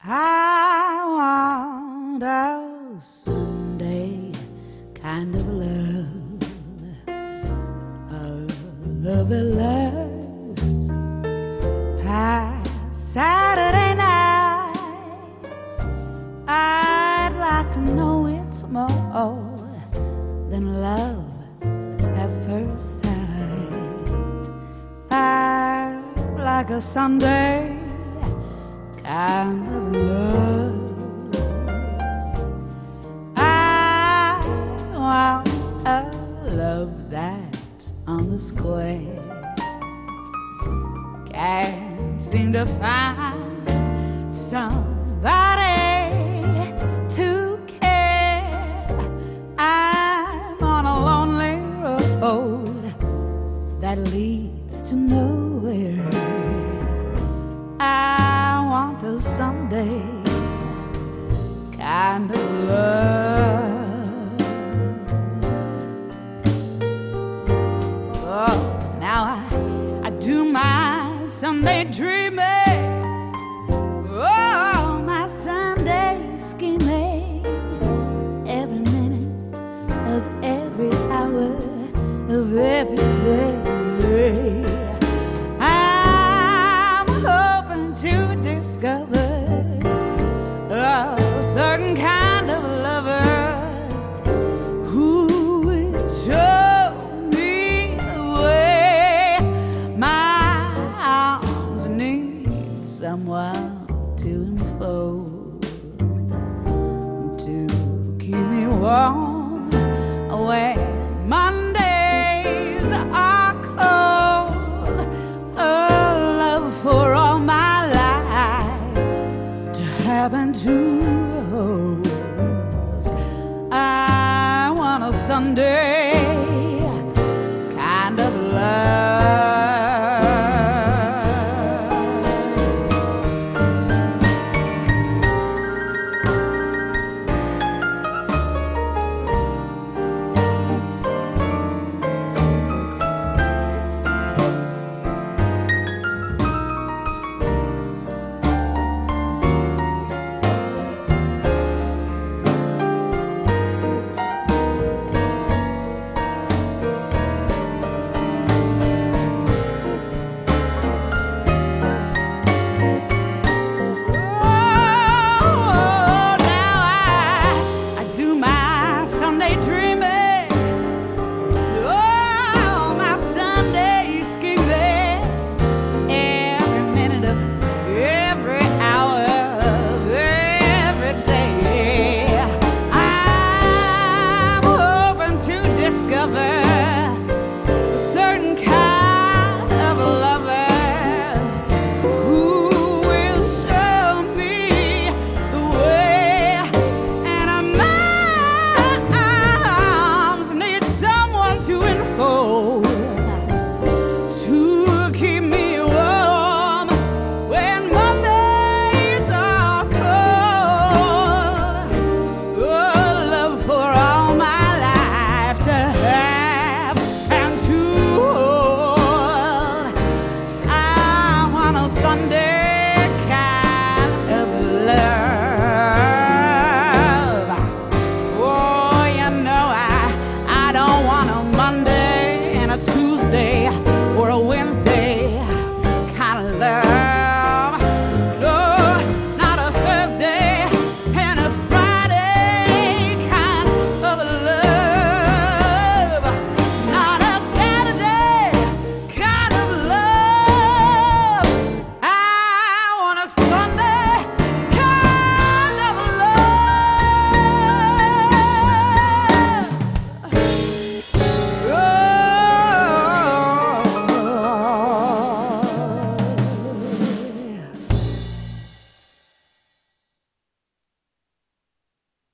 I want a Sunday kind of love, a love that lasts past Saturday night. I'd like to know it's more than love at first sight. I'd like a Sunday kind of love. I want a love that's on the square. Can't seem to find somebody to care. I'm on a lonely road that leads to nowhere. I want a Sunday kind of love. Oh, now I do my Sunday dreaming. Oh, my Sunday scheming. Every minute of every hour of every day. To discover a certain kind of lover who will show me the way. My arms need someone to enfold, to keep me warm when Mondays are cold. A love for all my having to hold. I want a Sunday